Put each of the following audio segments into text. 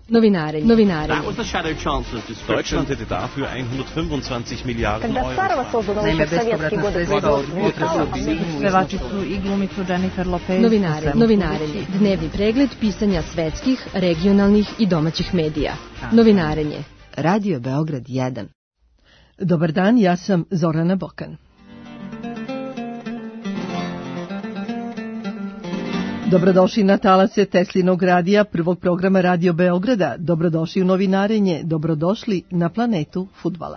Novinarenje. That was the Shadow Chancellor's description. Deutschland hätte dafür 125 Miliarden Euro. Naime, bespovratna sredstva od pevači su i glumicu Jennifer Lopez. Novinarenje. Dnevni pregled pisanja svetskih, regionalnih i domaćih medija. Novinarenje. Radio Beograd 1. Dobar dan, ja sam Zorana Bokan. Dobrodošli na talase Teslinog radija, prvog programa Radio Beograda. Dobrodošli u Novinarenje, dobrodošli na planetu fudbala.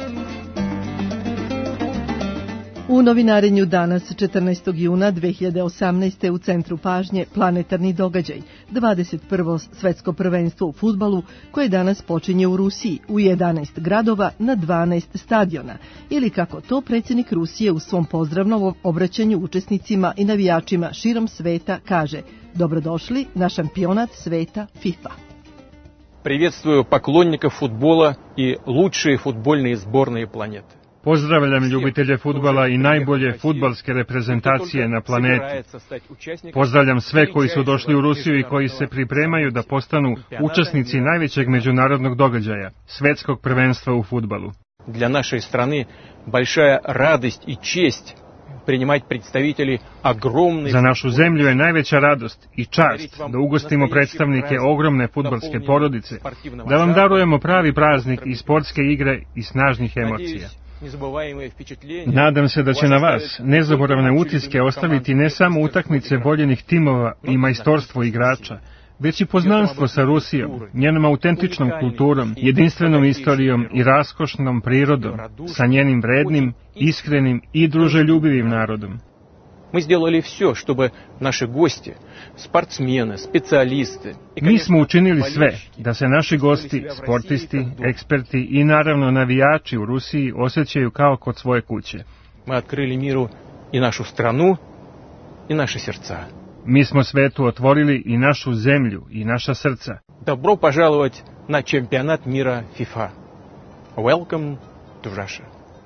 U Novinarenju danas, 14. juna 2018. u centru pažnje planetarni događaj, 21. svetsko prvenstvo u fudbalu, koje danas počinje u Rusiji, u 11 gradova na 12 stadiona, ili kako to predsjednik Rusije u svom pozdravnom obraćanju učesnicima i navijačima širom sveta kaže: dobrodošli na šampionat sveta FIFA. Приветствую поклонников футбола и лучшие футбольные сборные планеты. Pozdravljam ljubitelje fudbala i najbolje fudbalske reprezentacije na planeti. Pozdravljam sve koji su došli u Rusiju i koji se pripremaju da postanu učesnici najvećeg međunarodnog događaja, svetskog prvenstva u fudbalu. Для нашей страны большая радость и честь принимать представителей огромной. Za našu zemlju je najveća radost i čast da ugostimo predstavnike ogromne fudbalske porodice, da vam darujemo pravi praznik i sportske igre i snažnih emocija. Nadam se da će na vas nezaboravne utiske ostaviti ne samo utakmice voljenih timova i majstorstvo igrača, već i poznanstvo sa Rusijom, njenom autentičnom kulturom, jedinstvenom istorijom i raskošnom prirodom, sa njenim vrednim, iskrenim i druželjubivim narodom. Мы сделали все, чтобы наши гости, спортсмены, специалисты. Mi smo učinili sve da se naši gosti, sportisti, eksperti i naravno navijači u Rusiji osjećaju kao kod svoje kuće. Мы открыли миру и нашу страну, и наши сердца. Mi smo svetu otvorili i našu zemlju i naša srca. Добро пожаловать на чемпионат мира FIFA. Welcome to Russia.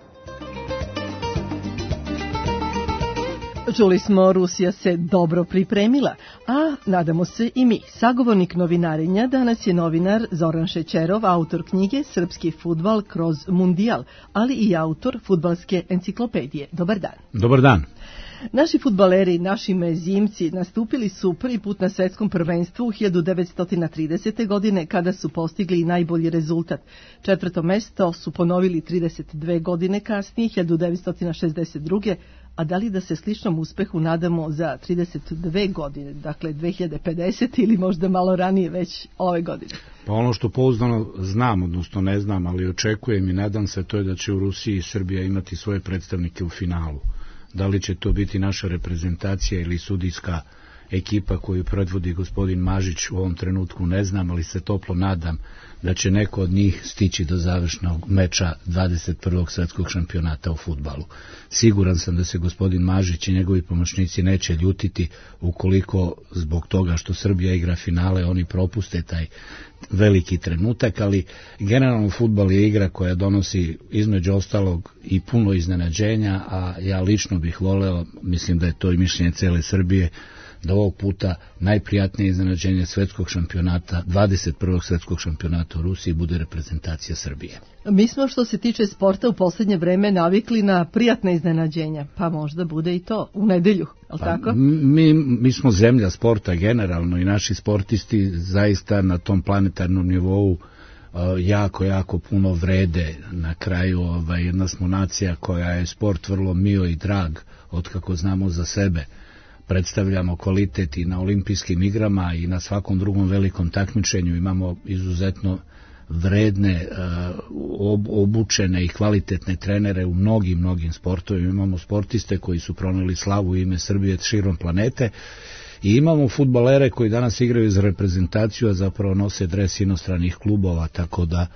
Čuli smo, Rusija se dobro pripremila, a nadamo se i mi. Sagovornik novinarenja danas je novinar Zoran Šećerov, autor knjige Srpski fudbal kroz mundijal, ali i autor fudbalske enciklopedije. Dobar dan. Dobar dan. Naši fudbaleri, naši mezimci, nastupili su prvi put na svetskom prvenstvu 1930. godine kada su postigli najbolji rezultat. Četvrto mesto su ponovili 32 godine kasnije, 1962. A da li da se sličnom uspehu nadamo za 32 godine, dakle 2050 ili možda malo ranije već ove godine? Pa ono što pouzdano znam, odnosno ne znam, ali očekujem i nadam se, to je da će u Rusiji i Srbija imati svoje predstavnike u finalu. Da li će to biti naša reprezentacija ili sudijska ekipa koju predvodi gospodin Mažić, u ovom trenutku ne znam, ali se toplo nadam da će neko od njih stići do završnog meča 21. svetskog šampionata u fudbalu. Siguran sam da se gospodin Mažić i njegovi pomoćnici neće ljutiti ukoliko zbog toga što Srbija igra finale oni propuste taj veliki trenutak, ali generalno fudbal je igra koja donosi između ostalog i puno iznenađenja, a ja lično bih voleo, mislim da je to i mišljenje cele Srbije, da ovog puta najprijatnije iznenađenje svetskog šampionata, 21. svetskog šampionata u Rusiji bude reprezentacija Srbije. Mi smo što se tiče sporta u posljednje vreme navikli na prijatne iznenađenja, pa možda bude i to u nedelju, je li tako? Mi smo zemlja sporta generalno i naši sportisti zaista na tom planetarnom nivou jako puno vrede. Na kraju jedna smo nacija koja je sport vrlo mio i drag, otkako znamo za sebe. Predstavljamo kvalitet i na olimpijskim igrama i na svakom drugom velikom takmičenju. Imamo izuzetno vredne, obučene i kvalitetne trenere u mnogim sportovima. Imamo sportiste koji su proneli slavu ime Srbije širom planete i imamo fudbalere koji danas igraju za reprezentaciju, a zapravo nose dres inostranih klubova, tako da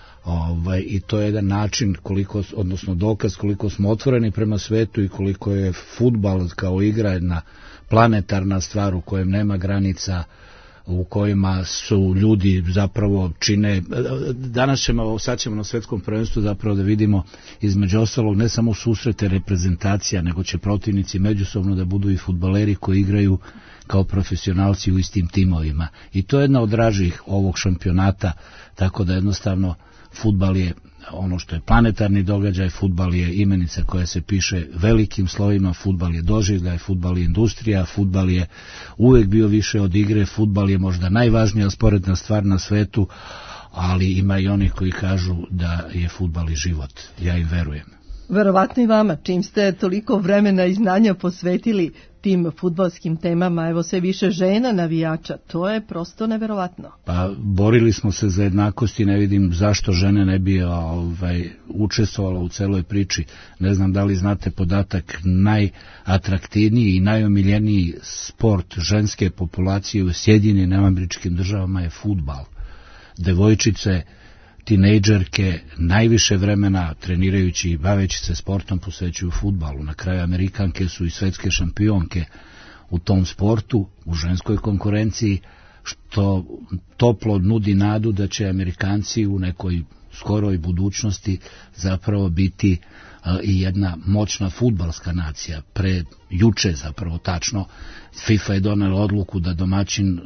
i to je jedan način odnosno dokaz koliko smo otvoreni prema svetu i koliko je fudbal kao igra jedna planetarna stvar u kojem nema granica, u kojima su ljudi zapravo čine. Sad ćemo na svetskom prvenstvu zapravo da vidimo između ostalog ne samo susrete reprezentacija, nego će protivnici međusobno da budu i fudbaleri koji igraju kao profesionalci u istim timovima. I to je jedna od dražih ovog šampionata, tako da jednostavno fudbal je ono što je planetarni događaj, fudbal je imenica koja se piše velikim slovima, fudbal je doživljaj, fudbal je industrija, fudbal je uvek bio više od igre, fudbal je možda najvažnija sporedna stvar na svetu, ali ima i onih koji kažu da je fudbal i život. Ja im verujem. Verovatno i vama, čim ste toliko vremena i znanja posvetili tim fudbalskim temama, evo sve više žena navijača, to je prosto neverovatno. Pa borili smo se za jednakost i ne vidim zašto žene ne bi učestvovala u celoj priči. Ne znam da li znate podatak, najatraktivniji i najomiljeniji sport ženske populacije u Sjedinjenim Američkim Državama je fudbal. Devojčice, tinejdžerke najviše vremena trenirajući i baveći se sportom posvećuju fudbalu. Na kraju Amerikanke su i svetske šampionke u tom sportu, u ženskoj konkurenciji, što toplo nudi nadu da će Amerikanci u nekoj skoroj budućnosti zapravo biti i jedna moćna fudbalska nacija. Juče zapravo tačno FIFA je donela odluku da domaćin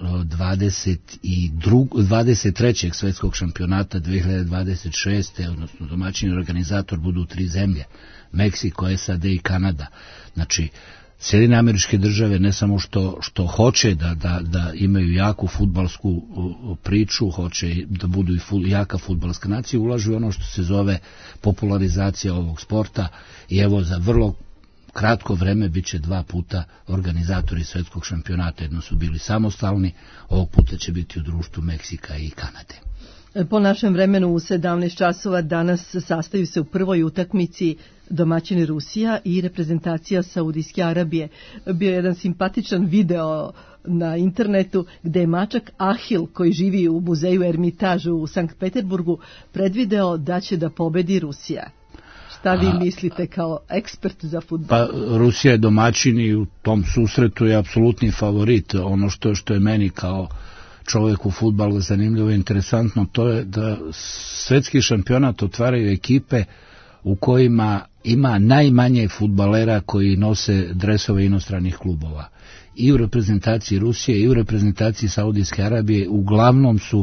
23. svetskog šampionata 2026. odnosno domaćin organizator budu 3 zemlje, Meksiko, SAD i Kanada. Znači, Sjedinjene Američke Države ne samo što hoće da imaju jaku fudbalsku priču, hoće da budu i jaka fudbalska nacija, ulažu ono što se zove popularizacija ovog sporta i evo za vrlo kratko vreme bit će 2 puta organizatori svetskog šampionata. Jedno su bili samostalni, ovog puta će biti u društvu Meksika i Kanade. Po našem vremenu u 17 časova danas sastaju se u prvoj utakmici domaćini Rusija i reprezentacija Saudijske Arabije. Bio je jedan simpatičan video na internetu gde je mačak Ahil, koji živi u muzeju Ermitažu u Sankt Peterburgu, predvideo da će da pobedi Rusija. Šta vi mislite kao ekspert za fudbal? Pa Rusija je domaćin i u tom susretu je apsolutni favorit. Ono što je meni kao čovjek u fudbalu zanimljivo i interesantno, to je da svetski šampionat otvaraju ekipe u kojima ima najmanje fudbalera koji nose dresove inostranih klubova. I u reprezentaciji Rusije i u reprezentaciji Saudijske Arabije uglavnom su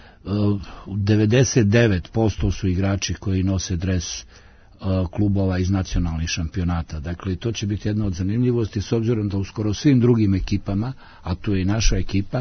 99% su igrači koji nose dres klubova iz nacionalnih šampionata. Dakle, to će biti jedna od zanimljivosti s obzirom da u skoro svim drugim ekipama, a tu je i naša ekipa,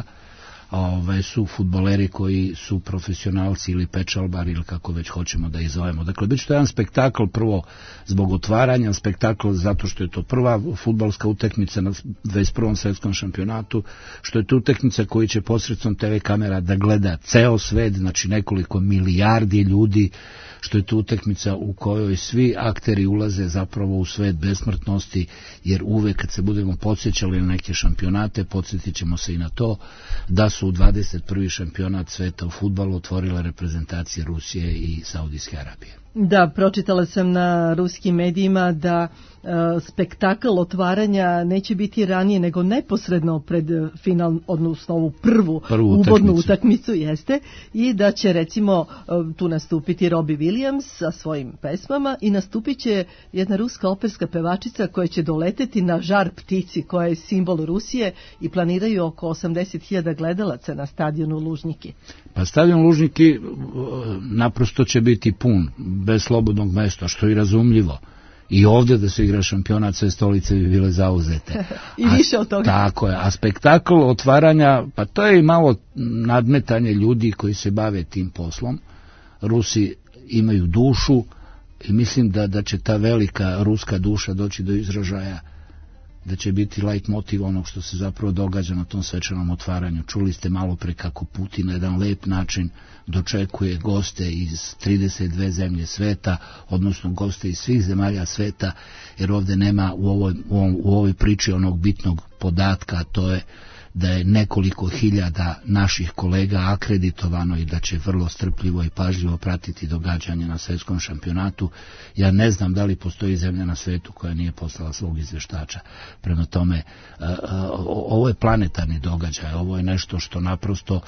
su fudbaleri koji su profesionalci ili pečalbari ili kako već hoćemo da ih zovemo. Dakle, bit će to jedan spektakl prvo zbog otvaranja, spektakl zato što je to prva fudbalska utakmica na 21. svetskom šampionatu, što je to utakmica koji će posredstvom TV kamera da gleda ceo svet, znači nekoliko milijardi ljudi, što je to utakmica u kojoj svi akteri ulaze zapravo u svet besmrtnosti, jer uvek kad se budemo podsjećali na neke šampionate, podsjetit ćemo se i na to da su u 21. šampionat sveta u fudbalu otvorile reprezentacije Rusije i Saudijske Arabije. Da, pročitala sam na ruskim medijima da spektakl otvaranja neće biti ranije nego neposredno pred final, odnosno ovu prvu uvodnu utakmicu jeste, i da će recimo tu nastupiti Robbie Williams sa svojim pesmama i nastupit će jedna ruska operska pevačica koja će doleteti na žar ptici koja je simbol Rusije i planiraju oko 80.000 gledalaca na stadionu Lužniki. Pa stadion Lužniki naprosto će biti pun, bez slobodnog mesta, što je razumljivo. I ovdje da se igra šampionat, sve stolice bi bile zauzete. I više od toga. Tako je. A spektakl otvaranja, pa to je i malo nadmetanje ljudi koji se bave tim poslom. Rusi imaju dušu i mislim da će ta velika ruska duša doći do izražaja, da će biti light motiv onog što se zapravo događa na tom svečanom otvaranju. Čuli ste malo pre kako Putin na jedan lep način dočekuje goste iz 32 zemlje sveta, odnosno goste iz svih zemalja sveta, jer ovdje nema u ovoj priči onog bitnog podatka, a to je da je nekoliko hiljada naših kolega akreditovano i da će vrlo strpljivo i pažljivo pratiti događanje na svetskom šampionatu. Ja ne znam da li postoji zemlja na svetu koja nije poslala svog izveštača. Prema tome, ovo je planetarni događaj, ovo je nešto što naprosto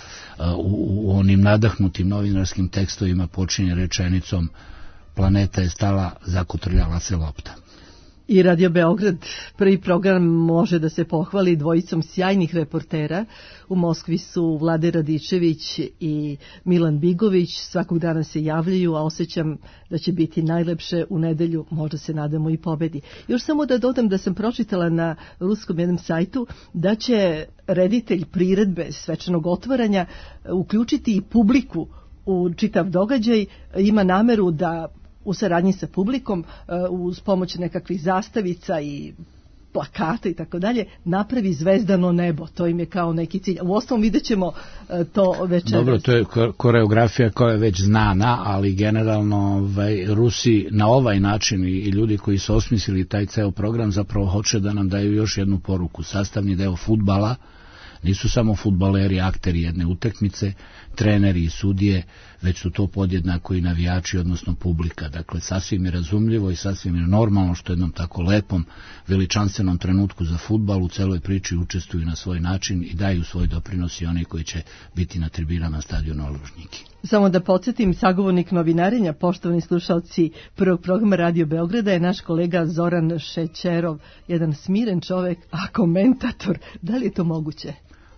u onim nadahnutim novinarskim tekstovima počinje rečenicom: planeta je stala, zakotrljala se lopta. I Radio Beograd, prvi program, može da se pohvali dvojicom sjajnih reportera. U Moskvi su Vlade Radičević i Milan Bigović, svakog dana se javljaju, a osjećam da će biti najlepše u nedelju, možda se nadamo i pobedi. Još samo da dodam da sam pročitala na ruskom jednom sajtu da će reditelj priredbe svečanog otvaranja uključiti i publiku u čitav događaj. Ima nameru da u saradnji sa publikom, uz pomoć nekakvih zastavica i plakata i tako dalje, napravi zvezdano nebo. To im je kao neki cilj. U osnovu vidjet ćemo to večeras. Dobro, to je koreografija koja je već znana, ali generalno Rusi na ovaj način i ljudi koji su osmislili taj ceo program zapravo hoće da nam daju još jednu poruku. Sastavni deo fudbala nisu samo fudbaleri, akteri jedne utakmice, treneri i sudije, već su to podjednako i navijači, odnosno publika. Dakle, sasvim je razumljivo i sasvim je normalno što jednom tako lepom, veličanstvenom trenutku za fudbal u celoj priči učestvuju na svoj način i daju svoj doprinos i oni koji će biti na tribinama stadiona Lužnjiki. Samo da podsjetim, sagovornik novinarenja, poštovani slušalci prvog programa Radio Beograda, je naš kolega Zoran Šećerov, jedan smiren čovek, a komentator. Da li je to moguće?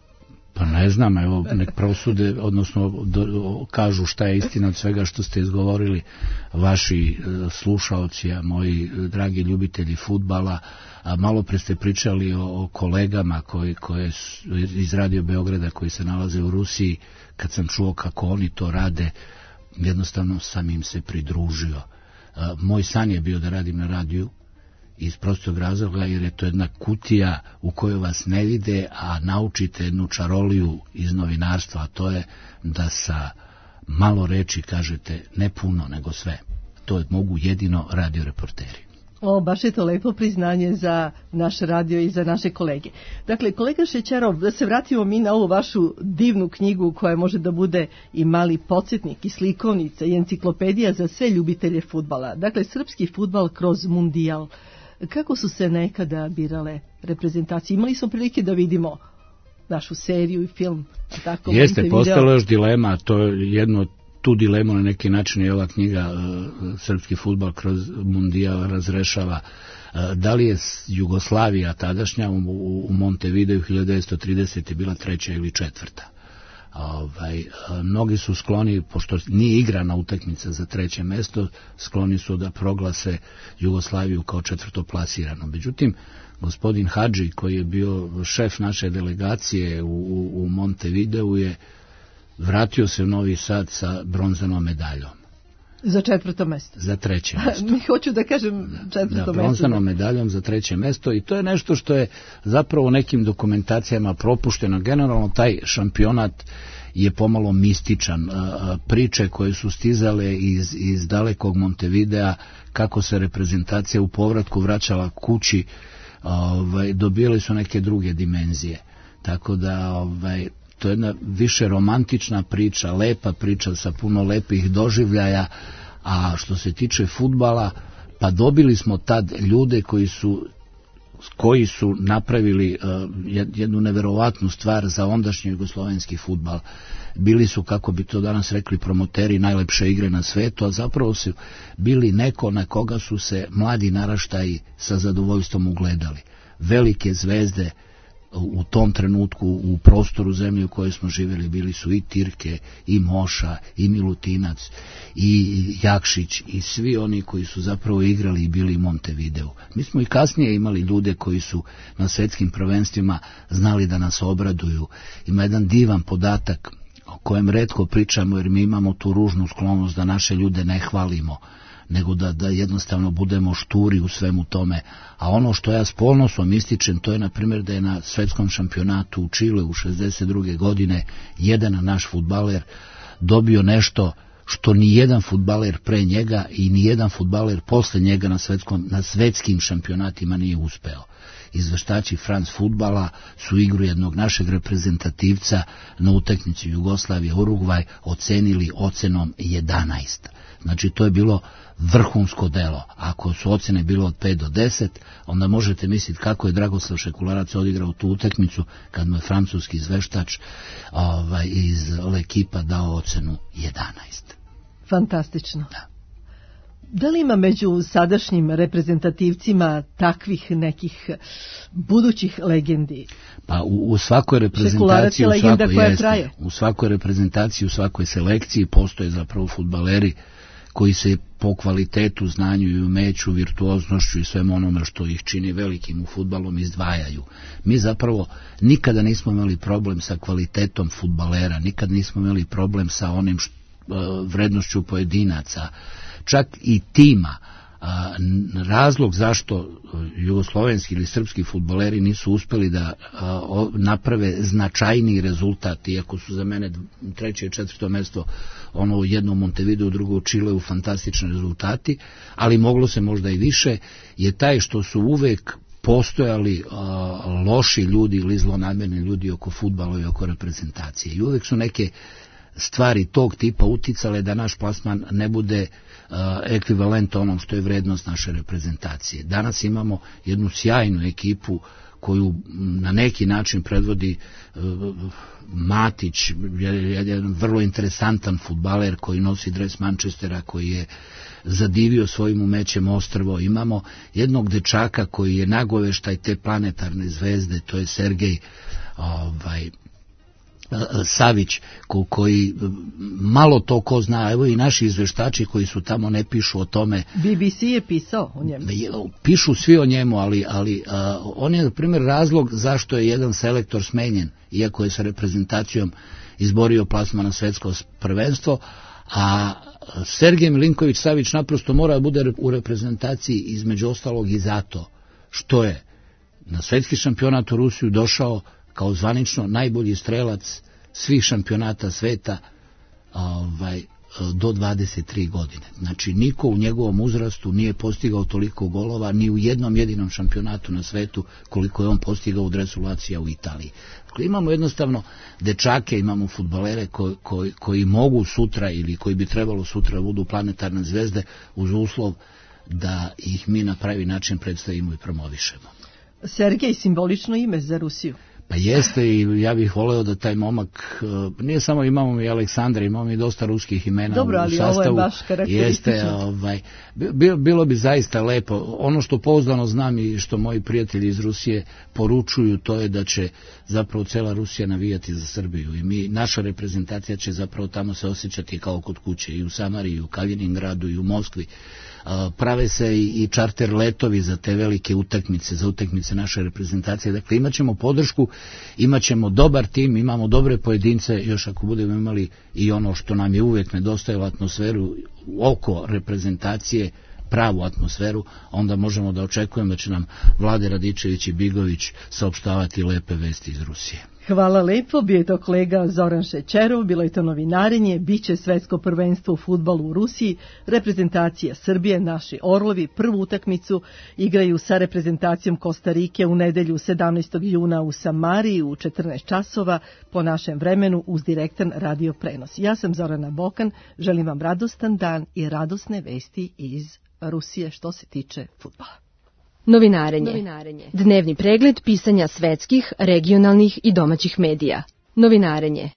Pa ne znam, evo, nek prosude, odnosno kažu šta je istina od svega što ste izgovorili vaši slušaoci, a moji dragi ljubitelji fudbala. A malo pre ste pričali o kolegama koje iz Radio Beograda koji se nalaze u Rusiji. Kad sam čuo kako oni to rade, jednostavno sam im se pridružio. Moj san je bio da radim na radiju, iz prostog razloga jer je to jedna kutija u kojoj vas ne vide, a naučite jednu čaroliju iz novinarstva, a to je da sa malo reči kažete ne puno nego sve. To mogu jedino radio reporteri. Baš je to lepo priznanje za naš radio i za naše kolege. Dakle, kolega Šećerov, da se vratimo mi na ovu vašu divnu knjigu koja može da bude i mali podsjetnik i slikovnica i enciklopedija za sve ljubitelje fudbala. Dakle, srpski fudbal kroz mundijal. Kako su se nekada birale reprezentacije? Imali smo prilike da vidimo našu seriju i film. Tako, jeste, postalo još dilema, to je jedno, tu dilemu na neki način je ova knjiga Srpski fudbal kroz mundijal razrešava. Da li je Jugoslavija tadašnja u Montevideu 1930 bila treća ili četvrta? Mnogi su skloni, pošto nije igrana utakmica za treće mesto, skloni su da proglase Jugoslaviju kao četvrtoplasirano. Međutim, gospodin Hadži, koji je bio šef naše delegacije u Montevideu, je vratio se u Novi Sad sa bronzanom medaljom. Za četvrto mesto. Za treće mesto. Mi hoću da kažem četvrto mesto. Bronzanom medaljom za treće mesto i to je nešto što je zapravo u nekim dokumentacijama propušteno. Generalno taj šampionat je pomalo mističan. Priče koje su stizale iz dalekog Montevidea, kako se reprezentacija u povratku vraćala kući, dobijali su neke druge dimenzije. Tako da to je jedna više romantična priča, lepa priča sa puno lepih doživljaja, a što se tiče fudbala, pa dobili smo tad ljude koji su napravili jednu neverovatnu stvar za ondašnji jugoslovenski fudbal. Bili su, kako bi to danas rekli, promoteri najlepše igre na svetu, a zapravo su bili neko na koga su se mladi naraštaji sa zadovoljstvom ugledali. Velike zvezde u tom trenutku u prostoru zemlje u kojoj smo živjeli bili su i Tirke, i Moša, i Milutinac, i Jakšić, i svi oni koji su zapravo igrali i bili u Montevideu. Mi smo i kasnije imali ljude koji su na svetskim prvenstvima znali da nas obraduju. Ima jedan divan podatak o kojem retko pričamo, jer mi imamo tu ružnu sklonost da naše ljude ne hvalimo, nego da jednostavno budemo šturi u svemu tome. A ono što ja s ponosom ističem, to je na primjer da je na svetskom šampionatu u Čileu u 62. godine jedan naš fudbaler dobio nešto što ni jedan fudbaler pre njega i ni jedan fudbaler posle njega na svetskim šampionatima nije uspeo. Izveštači France Fudbala su igru jednog našeg reprezentativca na utakmici Jugoslavije Urugvaj ocenili ocenom 11. Znači to je bilo vrhunsko delo. Ako su ocene bilo od 5 do 10, onda možete misliti kako je Dragoslav Šekularac odigrao tu utakmicu kad mu je francuski izveštač iz L'Equipa dao ocenu 11. Fantastično. Da. Da li ima među sadašnjim reprezentativcima takvih nekih budućih legendi? Pa u svakoj reprezentaciji, u svakoj reprezentaciji, u svakoj selekciji postoje zapravo fudbaleri koji se po kvalitetu, znanju i umeću, virtuoznošću i svem onome što ih čini velikim u fudbalom izdvajaju. Mi zapravo nikada nismo imali problem sa kvalitetom fudbalera, nikad nismo imali problem sa onim vrednošću pojedinaca, čak i tima. Razlog zašto jugoslovenski ili srpski fudbaleri nisu uspeli da naprave značajniji rezultat, iako su za mene 3. i 4. mesto, ono u jednom Montevideo, drugo u Čileu, fantastični rezultati, ali moglo se možda i više, je taj što su uvek postojali loši ljudi ili zlonamerni ljudi oko fudbala i oko reprezentacije. I uvek su neke stvari tog tipa uticale da naš plasman ne bude ekvivalent onom što je vrednost naše reprezentacije. Danas imamo jednu sjajnu ekipu koju na neki način predvodi Matić, jedan vrlo interesantan fudbaler koji nosi dres Manchestera, koji je zadivio svojim umećem ostrvo. Imamo jednog dečaka koji je nagoveštaj te planetarne zvezde, to je Sergej Savić, koji malo to ko zna, evo i naši izveštači koji su tamo ne pišu o tome. BBC je pisao o njemu. Pišu svi o njemu, ali on je, na primjer, razlog zašto je jedan selektor smenjen, iako je sa reprezentacijom izborio plasman na svetsko prvenstvo, a Sergej Milinković Savić naprosto mora da bude u reprezentaciji između ostalog i zato što je na svetski šampionat u Rusiju došao kao zvanično najbolji strelac svih šampionata sveta do 23 godine. Znači, niko u njegovom uzrastu nije postigao toliko golova ni u jednom jedinom šampionatu na svetu koliko je on postigao u dresu Lazija u Italiji. Dakle, imamo jednostavno dečake, imamo fudbalere koji mogu sutra ili koji bi trebalo sutra da budu planetarne zvezde uz uslov da ih mi na pravi način predstavimo i promovišemo. Sergej, simbolično ime za Rusiju. Pa jeste, i ja bih voleo da taj momak, nije samo, imamo i Aleksandra, imamo i dosta ruskih imena. Dobro, ali u sastavu. Ovo je baš karakteristično. Bilo bi zaista lepo. Ono što pouzdano znam i što moji prijatelji iz Rusije poručuju, to je da će zapravo cela Rusija navijati za Srbiju i naša reprezentacija će zapravo tamo se osjećati kao kod kuće, i u Samariji, i u Kaliningradu, i u Moskvi. Prave se i čarter letovi za te velike utakmice, za utakmice naše reprezentacije. Dakle, imat ćemo podršku, imat ćemo dobar tim, imamo dobre pojedince, još ako budemo imali i ono što nam je uvijek nedostajalo, atmosferu oko reprezentacije, pravu atmosferu, onda možemo da očekujemo da će nam Vlade Radičević i Bigović saopštavati lepe vesti iz Rusije. Hvala lepo, bio je to kolega Zoran Šećerov, bilo je to novinarenje, bit će svetsko prvenstvo u fudbalu u Rusiji, reprezentacija Srbije, naši Orlovi, prvu utakmicu igraju sa reprezentacijom Kostarike u nedelju 17. juna u Samariji u 14 časova po našem vremenu uz direktan radio prenos. Ja sam Zorana Bokan, želim vam radostan dan i radosne vesti iz Rusije što se tiče fudbala. Novinarenje. Dnevni pregled pisanja svetskih, regionalnih i domaćih medija. Novinarenje.